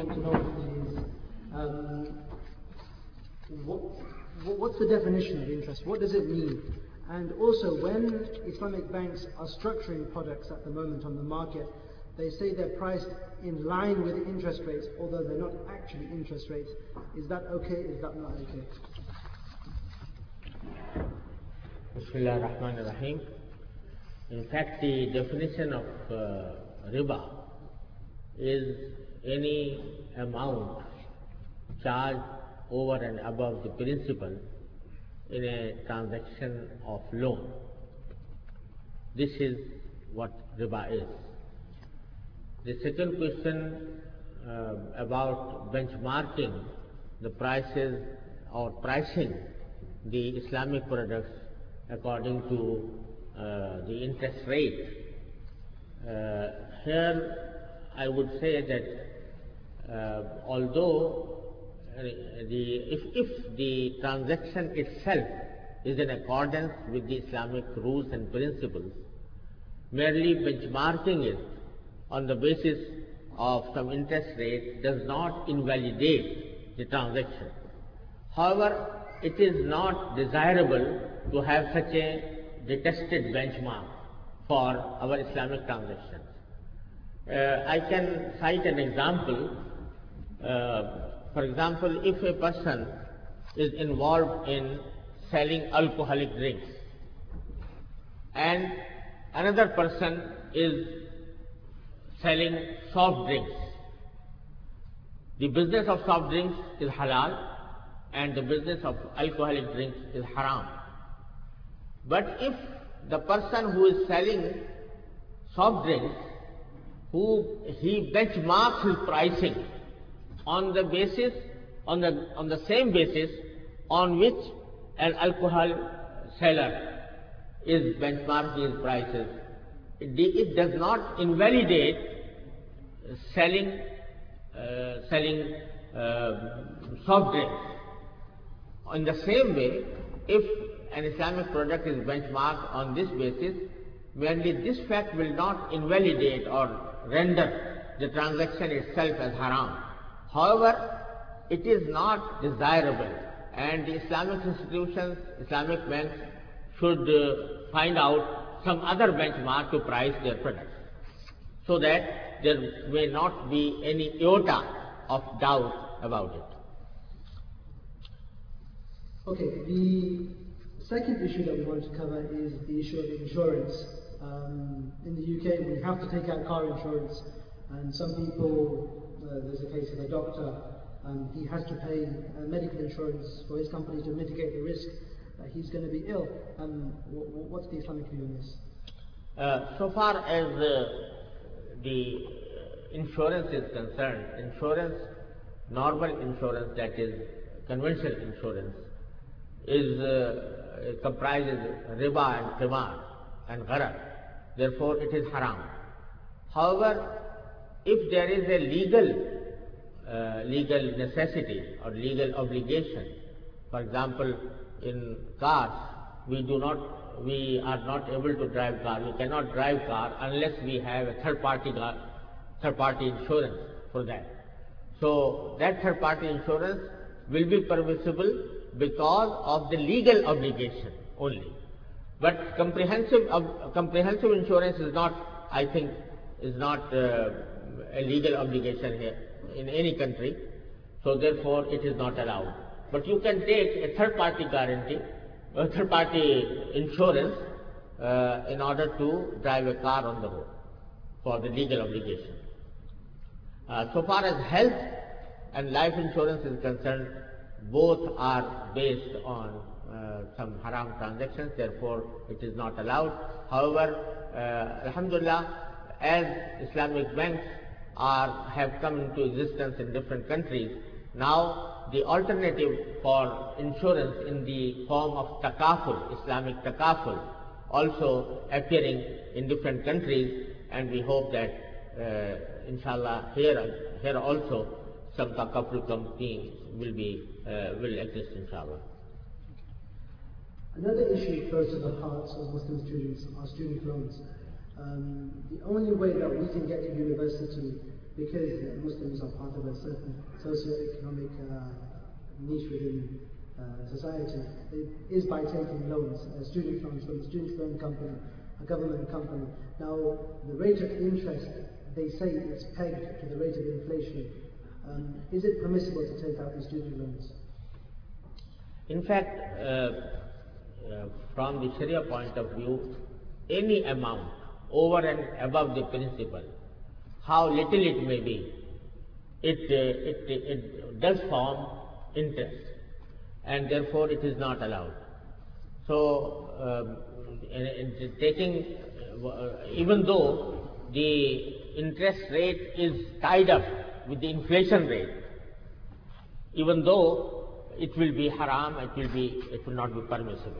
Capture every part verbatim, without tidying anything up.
want to know is, um, what, what's the definition of interest? What does it mean? And also, when Islamic banks are structuring products at the moment on the market, they say they're priced in line with interest rates, although they're not actually interest rates. Is that okay? Is that not okay? Bismillah ar-Rahman ar-Rahim. In fact, the definition of uh, riba is any amount charged over and above the principal in a transaction of loan. This is what riba is. The second question uh, about benchmarking the prices or pricing the Islamic products according to uh, the interest rate. Uh, here I would say that uh, although uh, the, if, if the transaction itself is in accordance with the Islamic rules and principles, merely benchmarking it on the basis of some interest rate does not invalidate the transaction. However, it is not desirable to have such a detested benchmark for our Islamic transactions. Uh, I can cite an example. Uh, for example, if a person is involved in selling alcoholic drinks and another person is selling soft drinks, the business of soft drinks is halal and the business of alcoholic drinks is haram. But if the person who is selling soft drinks, who he benchmarks his pricing on the basis, on the on the same basis on which an alcohol seller is benchmarking his prices, it, it does not invalidate selling uh, selling uh, soft drinks. In the same way, if an Islamic product is benchmarked on this basis, merely this fact will not invalidate or render the transaction itself as haram. However, it is not desirable, and the Islamic institutions, Islamic banks should uh, find out some other benchmark to price their products, so that there may not be any iota of doubt about it. Okay, the second issue that we want to cover is the issue of insurance. Um, in the U K, we have to take out car insurance, and some people, uh, there's a case of a doctor, um, he has to pay uh, medical insurance for his company to mitigate the risk that he's going to be ill. Um, what's the Islamic view on this? Uh, so far as uh, the insurance is concerned, insurance, normal insurance, that is conventional insurance, is uh, comprises riba and qimar and gharar. Therefore, it is haram. However, if there is a legal uh, legal necessity or legal obligation, for example, in cars, we do not, we are not able to drive car. We cannot drive car unless we have a third-party third-party insurance for that. So that third-party insurance will be permissible because of the legal obligation only. But comprehensive uh, comprehensive insurance is not, I think, is not uh, a legal obligation here in any country. So therefore, it is not allowed. But you can take a third-party guarantee, a third-party insurance uh, in order to drive a car on the road for the legal obligation. Uh, so far as health and life insurance is concerned, both are based on uh, some haram transactions, therefore it is not allowed. However, uh, alhamdulillah, as Islamic banks are have come into existence in different countries, now the alternative for insurance in the form of takaful, Islamic takaful, also appearing in different countries, and we hope that uh, inshallah here here also some takaful companies will be uh, will exist, inshallah. Another issue close to the hearts of Muslim students are student loans. Um, the only way that we can get to university because uh, Muslims are part of a certain socio-economic uh, niche within uh, society, it is by taking loans, uh, student loans from a student loan company, a government company. Now, the rate of interest, they say it's pegged to the rate of inflation. Um, is it permissible to take out these student loans? In fact, uh, uh, from the Sharia point of view, any amount over and above the principal, how little it may be, it, uh, it, it does form interest, and therefore it is not allowed. So, um, in, in taking, uh, even though the interest rate is tied up with the inflation rate, even though it will be haram, it will be, it will not be permissible.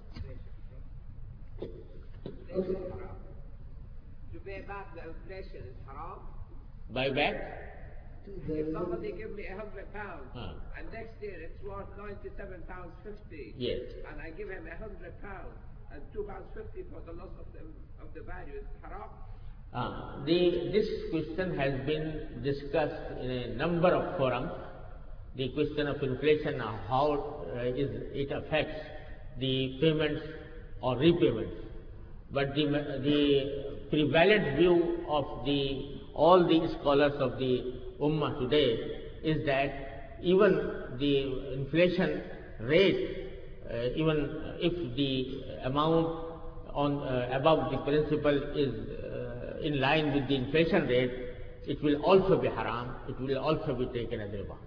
Okay. To pay back the inflation is haram. Buy back? If somebody give me a hundred pounds, Huh. and next year it's worth ninety-seven pounds fifty, Yes. and I give him a hundred pounds and two pounds fifty for the loss of the of the value, it's haram. Uh, the, this question has been discussed in a number of forums. The question of inflation, uh, how uh, is it affects the payments or repayments. But the, the prevalent view of the all the scholars of the Ummah today is that even the inflation rate, uh, even if the amount on uh, above the principal is uh, in line with the inflation rate, it will also be haram, it will also be taken as riba.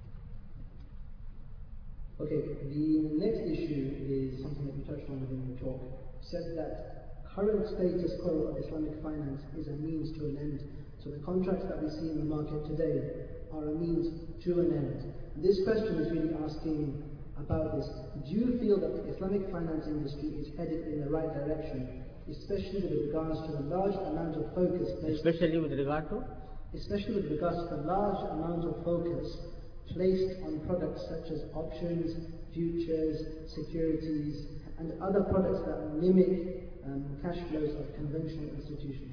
Okay, the next issue is something that we touched on within the talk. Said that current status quo of Islamic finance is a means to an end. So the contracts that we see in the market today are a means to an end. This question is really asking about this. Do you feel that the Islamic finance industry is headed in the right direction, especially with regards to the large amount of focus placed, Especially with regard to? especially with regards to the large amount of focus placed on products such as options, futures, securities, and other products that mimic um, cash flows of conventional institutions?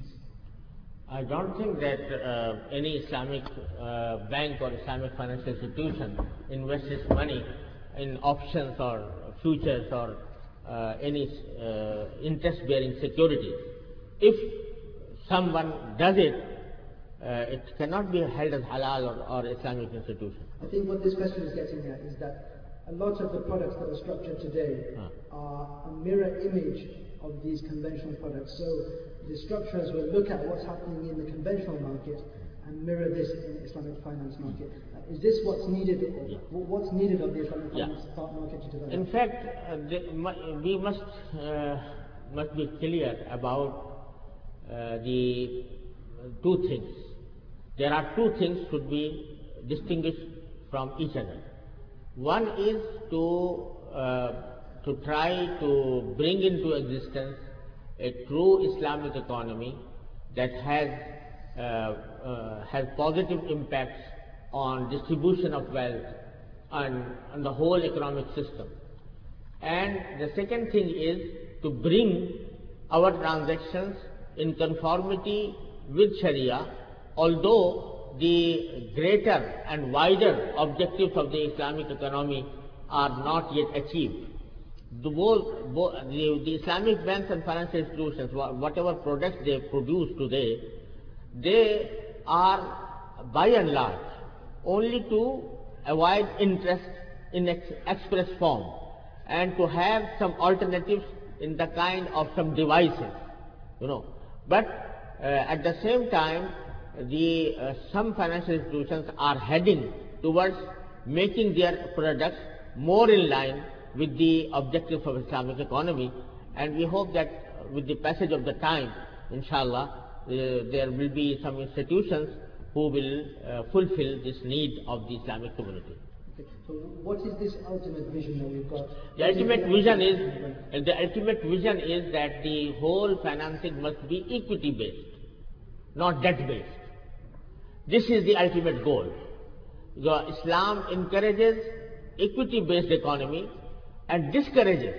I don't think that uh, any Islamic uh, bank or Islamic financial institution invests money in options or futures or uh, any uh, interest-bearing securities. If someone does it, uh, it cannot be held as halal or, or Islamic institution. I think what this question is getting at is that a lot of the products that are structured today Huh. are a mirror image of these conventional products. So the structurers will look at what's happening in the conventional market and mirror this in the Islamic finance market. Uh, is this what's needed, or Yeah. wh- what's needed of the Islamic Yeah. finance market to develop? In fact, uh, the, mu- we must uh, must be clear about uh, the two things. There are two things should be distinguished from each other. One is to uh, to try to bring into existence a true Islamic economy that has uh, uh, has positive impacts on distribution of wealth and, and the whole economic system. And the second thing is to bring our transactions in conformity with Sharia, although the greater and wider objectives of the Islamic economy are not yet achieved. The, both, both, the, the Islamic banks and financial institutions, whatever products they produce today, they are by and large only to avoid interest in ex express form and to have some alternatives in the kind of some devices, you know. But uh, at the same time, the uh, some financial institutions are heading towards making their products more in line with the objectives of Islamic economy, and we hope that with the passage of the time, inshallah, uh, there will be some institutions who will uh, fulfill this need of the Islamic community. Okay. So what is this ultimate vision that we've got? The ultimate vision is, the ultimate vision is that the whole financing must be equity based, not debt based. This is the ultimate goal. The Islam encourages equity based economy and discourages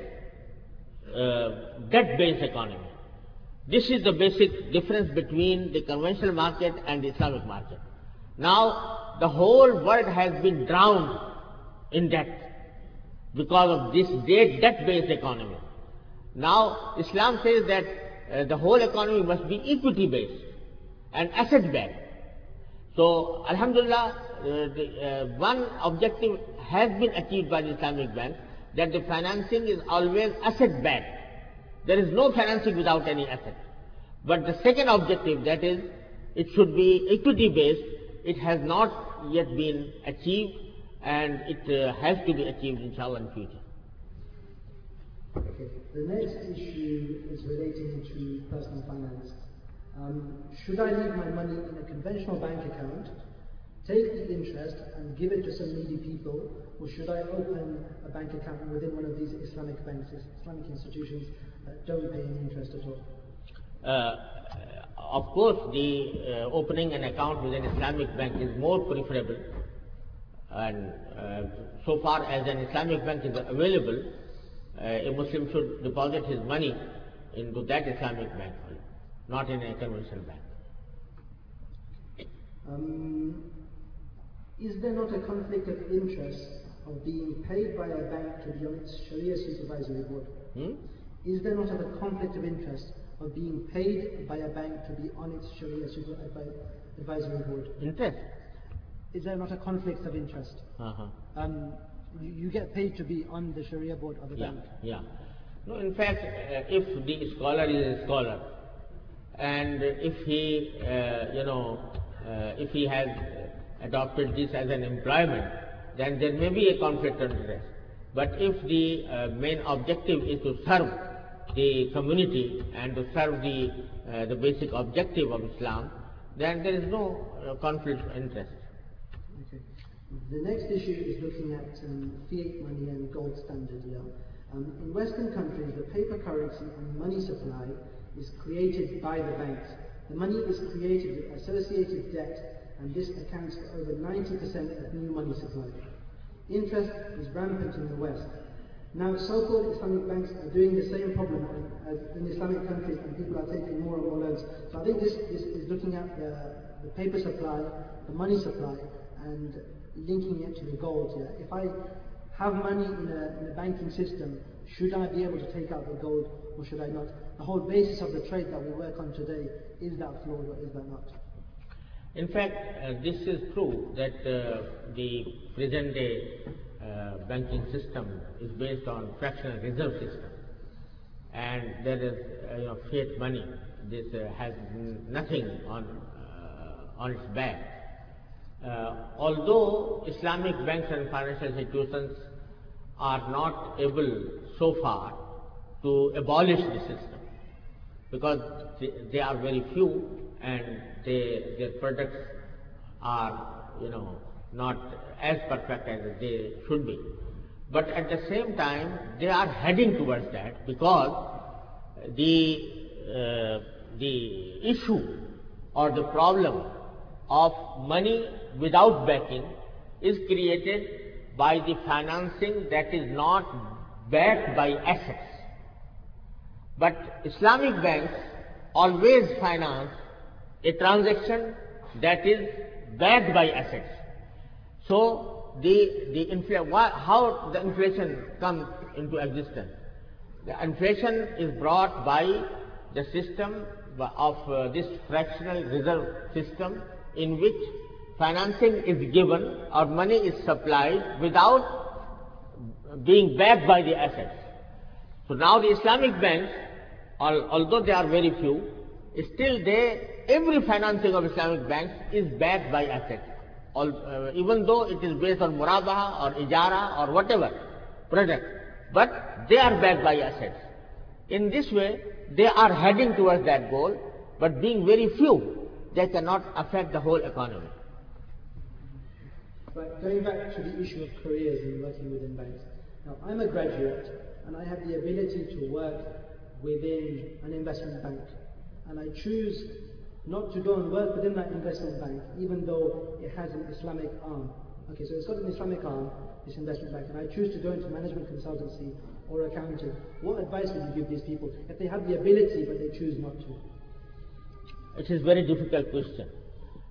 uh, debt based economy. This is the basic difference between the conventional market and the Islamic market. Now the whole world has been drowned in debt because of this debt-based economy. Now Islam says that uh, the whole economy must be equity-based and asset-backed. So Alhamdulillah, uh, the, uh, one objective has been achieved by the Islamic Bank, that the financing is always asset-backed. There is no financing without any asset. But the second objective, that is, it should be equity-based, it has not yet been achieved, and it uh, has to be achieved, inshallah, in future. Okay. The next issue is relating to personal finance. Um, should I leave my money in a conventional bank account, take the interest and give it to some needy people, or should I open a bank account within one of these Islamic banks, Islamic institutions that don't pay any interest at all? Uh, of course, the uh, opening an account with an Islamic bank is more preferable, and uh, so far as an Islamic bank is available, uh, a Muslim should deposit his money into that Islamic bank, not in a conventional bank. Um, is there not a conflict of interest of being paid by a bank to be on its Sharia supervisory board? Hmm? Is there not a conflict of interest of being paid by a bank to be on its Sharia supervisory board? Interest? Is there not a conflict of interest? Uh-huh. Um, you, you get paid to be on the Sharia board of the Yeah, bank. yeah. No, in fact, uh, if the scholar is a scholar, and if he, uh, you know, uh, if he has adopted this as an employment, then there may be a conflict of interest. But if the uh, main objective is to serve the community and to serve the, uh, the basic objective of Islam, then there is no uh, conflict of interest. Okay. The next issue is looking at um, fiat money and gold standard. Yeah. Um, in Western countries, the paper currency and money supply is created by the banks. The money is created with associated debt, and this accounts for over ninety percent of new money supply. Interest is rampant in the West. Now, so-called Islamic banks are doing the same problem as in Islamic countries, and people are taking more and more loans. So I think this, this is looking at the, the paper supply, the money supply, and linking it to the gold. Yeah? If I have money in a, in a banking system, should I be able to take out the gold, or should I not? The whole basis of the trade that we work on today, is that flawed or is that not? In fact, uh, this is true that uh, the present day uh, banking system is based on fractional reserve system, and there is uh, you know, fiat money. This uh, has nothing on uh, on its back. Uh, although Islamic banks and financial institutions are not able so far to abolish the system, because they, they are very few and they, their products are, you know, not as perfect as they should be. But at the same time, they are heading towards that, because the uh, the issue or the problem of money without backing is created by the financing that is not backed by assets. But Islamic banks always finance a transaction that is backed by assets. So the the infl- why, how the inflation comes into existence? The inflation is brought by the system of uh, this fractional reserve system, in which financing is given or money is supplied without being backed by the assets. So now the Islamic banks, although they are very few, still they, every financing of Islamic banks is backed by assets. All, uh, even though it is based on murabaha or ijara or whatever product, but they are backed by assets. In this way, they are heading towards that goal, but being very few, they cannot affect the whole economy. But going back to the issue of careers and working within banks. Now, I'm a graduate and I have the ability to work within an investment bank. And I choose not to go and work within that investment bank, even though it has an Islamic arm. Okay, so it's got an Islamic arm, this investment bank, and I choose to go into management consultancy or accounting. What advice would you give these people if they have the ability but they choose not to? It is a very difficult question.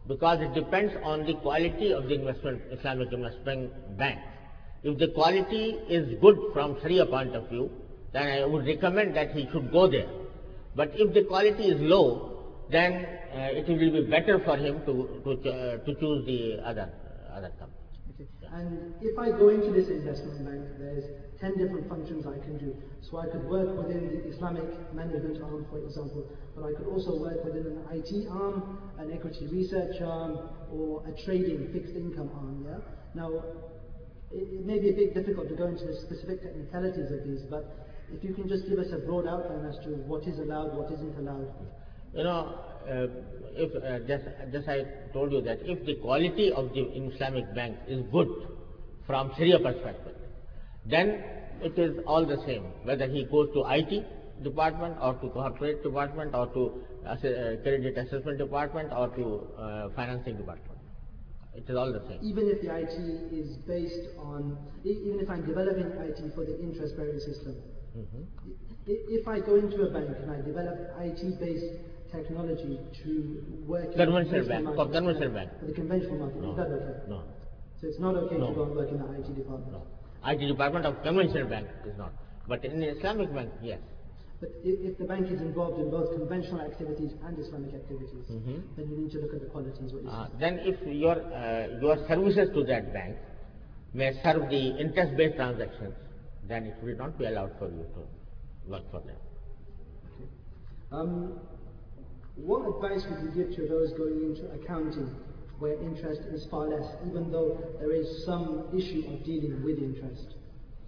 because it depends on the quality of the investment, Islamic investment bank. If the quality is good from Sharia point of view, then I would recommend that he should go there. But if the quality is low, then uh, it will be better for him to to, uh, to choose the other uh, other company. Okay. And if I go into this investment bank, there's ten different functions I can do. So I could work within the Islamic management arm, for example, but I could also work within an I T arm, an equity research arm, or a trading fixed income arm. Yeah. Now, it, it may be a bit difficult to go into the specific technicalities of these, but if you can just give us a broad outline as to what is allowed, what isn't allowed. You know, uh, if uh, just, just I told you that if the quality of the Islamic bank is good from Sharia perspective, then it is all the same, whether he goes to I T department or to corporate department or to uh, credit assessment department or to uh, financing department. It is all the same. Even if the I T is based on, even if I'm developing I T for the interest-bearing system, mm-hmm. if I go into a bank and I develop I T-based technology to work in conventional bank, market, for conventional bank, for the conventional market, no. Is that okay? No. So it's not okay no. to go and work in the I T department? No. I T department of conventional bank is not. But in the Islamic bank, yes. But if, if the bank is involved in both conventional activities and Islamic activities, mm-hmm. then you need to look at the qualities. What you uh, then if your, uh, your services to that bank may serve the interest-based transactions, then it will not be allowed for you to work for them. Okay. Um, what advice would you give to those going into accounting where interest is far less, even though there is some issue of dealing with interest?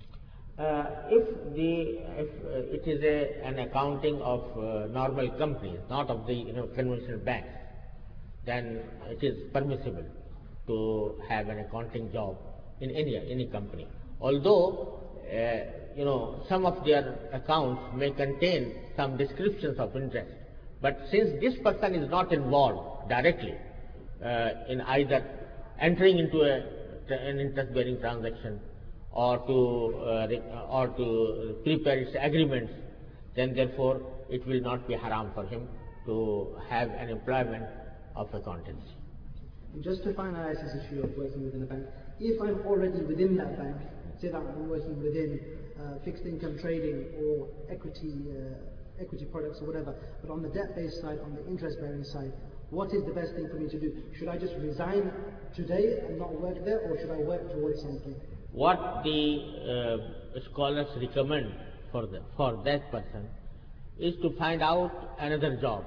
Uh, if the if uh, it is a, an accounting of uh, normal companies, not of the you know conventional banks, then it is permissible to have an accounting job in any any company. Although uh, you know some of their accounts may contain some descriptions of interest, but since this person is not involved directly uh, in either entering into a, an interest-bearing transaction or to uh, or to prepare its agreements, then therefore it will not be haram for him to have an employment of accountancy. And just to finalize this issue of working within a bank, if I'm already within that bank, say that I'm working within uh, fixed income trading or equity uh, equity products or whatever, but on the debt-based side, on the interest-bearing side, what is the best thing for me to do? Should I just resign today and not work there, or should I work towards something? What the uh, scholars recommend for the, for that person is to find out another job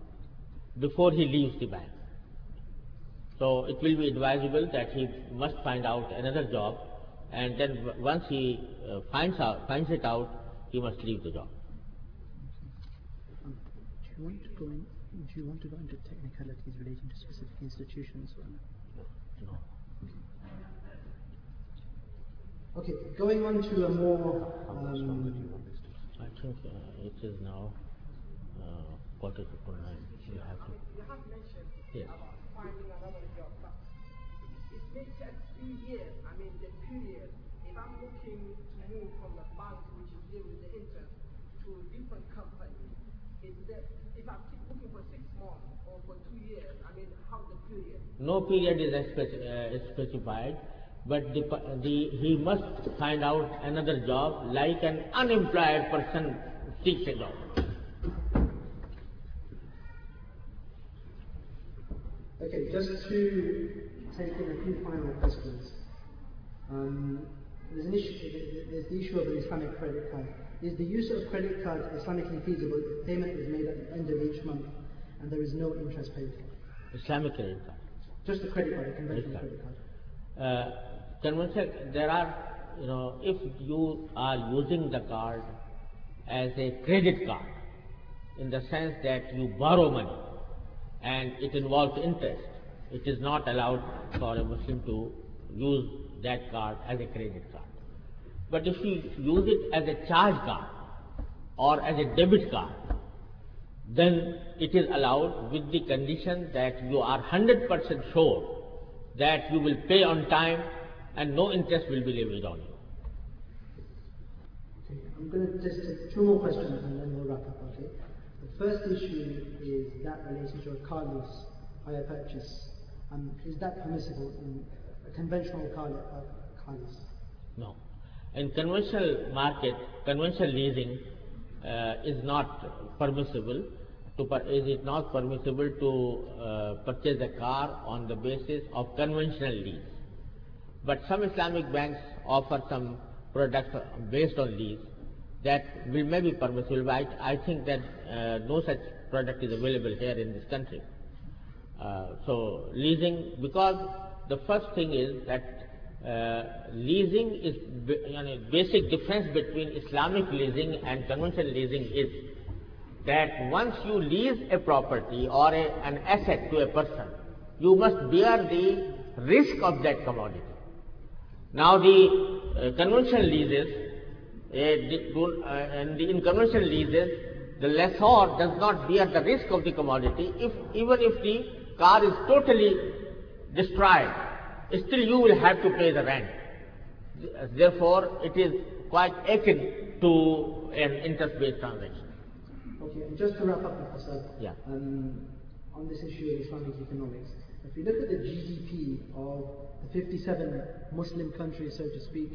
before he leaves the bank. So it will be advisable that he must find out another job, and then once he uh, finds out finds it out, he must leave the job. Um, do you want to go in, do you want to go into technicalities relating to specific institutions? Or no. no. Okay, going on to a more. Um, I think uh, it is now uh, quarter to nine. You have to. You have mentioned yes. about finding another job, but it may take three years. I mean, the period. If I'm looking to move from the bank, which is dealing with the interest, to a different company, is that if I keep looking for six months or for two years, I mean, how the period? No period is speci uh, specified. But the, the, he must find out another job like an unemployed person seeks a job. Okay, just to take in a few final questions. Um, there's, an issue, there's the issue of an Islamic credit card. Is the use of credit cards Islamically feasible if payment is made at the end of each month and there is no interest paid? Islamic credit card. Just a credit card, a conventional credit card. Uh, conventional, there are, you know, if you are using the card as a credit card, in the sense that you borrow money and it involves interest, it is not allowed for a Muslim to use that card as a credit card. But if you use it as a charge card or as a debit card, then it is allowed with the condition that you are one hundred percent sure that you will pay on time and no interest will be levied on you. Okay, I'm going to just take two more questions and then we'll wrap up, okay? The first issue is that relating to a car lease, hire purchase Um, is that permissible in a conventional car, uh, car lease? No. In conventional market, conventional leasing uh, is not permissible. To per is it not permissible to uh, purchase a car on the basis of conventional lease? But some Islamic banks offer some products based on lease that will may be permissible. But I, I think that uh, no such product is available here in this country. Uh, so leasing, because the first thing is that uh, leasing is, you know, basic difference between Islamic leasing and conventional leasing is that once you lease a property or a, an asset to a person, you must bear the risk of that commodity. Now the uh, conventional leases, uh, the, uh, and the, in conventional leases, the lessor does not bear the risk of the commodity. If even if the car is totally destroyed, still you will have to pay the rent. Therefore, it is quite akin to an interest-based transaction. Okay, and just to wrap up, Professor, yeah. um, on this issue of Islamic economics, if you look at the G D P of the fifty-seven Muslim countries, so to speak,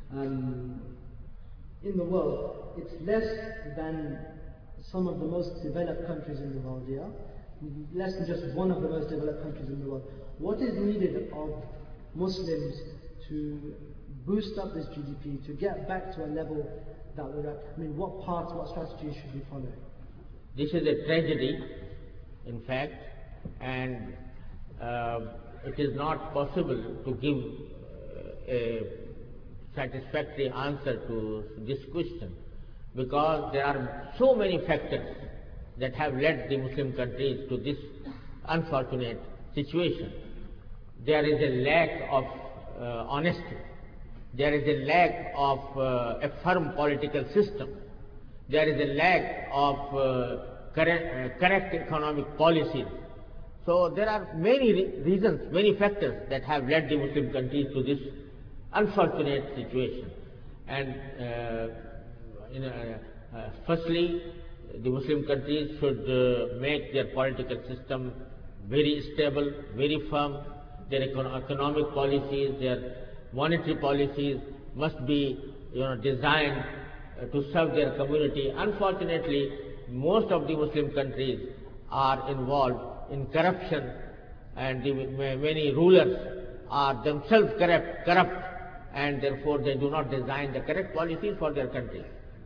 um, in the world, it's less than some of the most developed countries in the world, yeah? Less than just one of the most developed countries in the world. What is needed of Muslims to boost up this G D P, to get back to a level that we're at? I mean, what paths, what strategies should we follow? This is a tragedy, in fact, and uh, it is not possible to give uh, a satisfactory answer to this question, because there are so many factors that have led the Muslim countries to this unfortunate situation. There is a lack of uh, honesty. There is a lack of uh, a firm political system. There is a lack of uh, correct, uh, correct economic policies. So there are many re reasons, many factors that have led the Muslim countries to this unfortunate situation. And uh, you know, uh, uh, firstly, the Muslim countries should uh, make their political system very stable, very firm. Their econ economic policies, their monetary policies must be, you know, designed uh, to serve their community. Unfortunately, most of the Muslim countries are involved in corruption, and the, many rulers are themselves corrupt, corrupt, and therefore they do not design the correct policies for their country.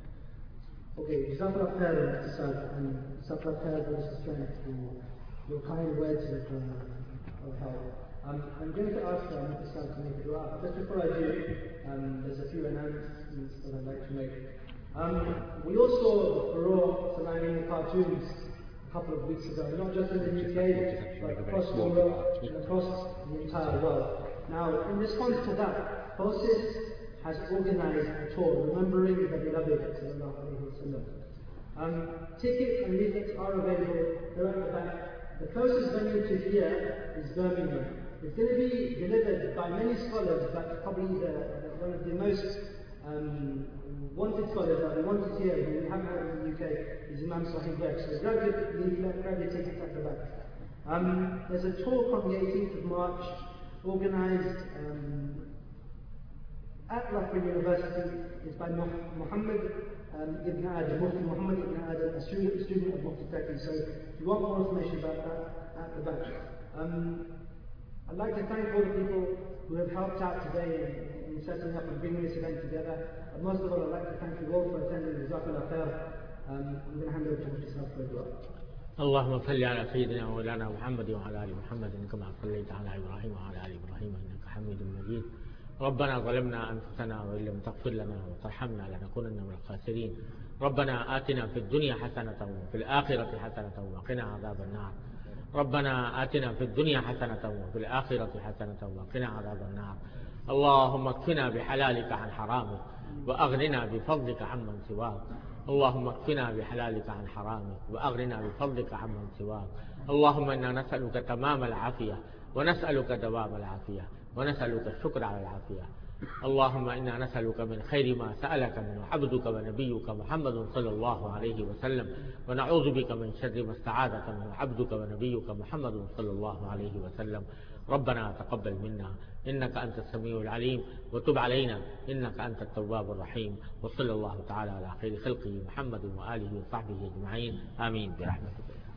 Okay, Jazakallah khair, Mister Saad, and Jazakallah khair for this strength for your kind words of, uh, of help. Um, I'm going to ask uh, Mister Saad to make a dua. Just before I do, um, there's a few announcements that I'd like to make. Um, we all saw the furore surrounding the cartoons a couple of weeks ago, not just in the U K, but across Europe and across the entire world. Now, in response to that, FOSIS has organized a tour remembering the beloved Sallallahu Alaihi Wasallam. Um, tickets and leaflets are available. They're at the back. The closest venue to here is Birmingham. It's going to be delivered by many scholars, but probably the, the, one of the most um, wanted scholars that we want to hear, who we haven't had in the U K, is Imam Sahih Bek. So grab your leaflet, grab your tickets at the back. Um, there's a talk on the eighteenth of March, organised um, at Loughborough University. It's by Muhammad um, Ibn Adam, Mufti Muhammad Ibn Adam, a student, student of Mufti Taqi. So if you want more information about that, at the back. Um, I'd like to thank all the people who have helped out today in, in setting up and bringing this event together. But most of all, I'd like to thank you all for attending. Jazakallah khair. Um, I'm going to hand over to Mufti Saad for a dua. اللهم صل على سيدنا ومولانا محمد وعلى ال محمد كما صليت على ابراهيم وعلى ال ابراهيم انك حميد مجيد. ربنا ظلمنا انفسنا وان لم تغفر لنا وترحمنا لنكونن من الخاسرين. ربنا آتنا في الدنيا حسنة وفي الآخرة حسنة وقنا عذاب النار. ربنا آتنا في الدنيا حسنة وفي الآخرة حسنة وقنا عذاب النار. اللهم اكفنا بحلالك عن حرامك وأغننا بفضلك عمن سواك. اللهم اكفنا بحلالك عن حرامك وأغننا بفضلك عمن سواك. اللهم إنا نسألك تمام العافية ونسألك دوام العافية ونسألك الشكر على العافية. اللهم إنا نسألك من خير ما سألك منه عبدك ونبيك محمد صلى الله عليه وسلم، ونعوذ بك من شر ما استعاذك منه عبدك ونبيك محمد صلى الله عليه وسلم. ربنا تقبل منا إنك أنت السميع العليم وتب علينا إنك أنت التواب الرحيم. وصلى الله تعالى على خير خلقه محمد وآله وصحبه أجمعين آمين برحمتك.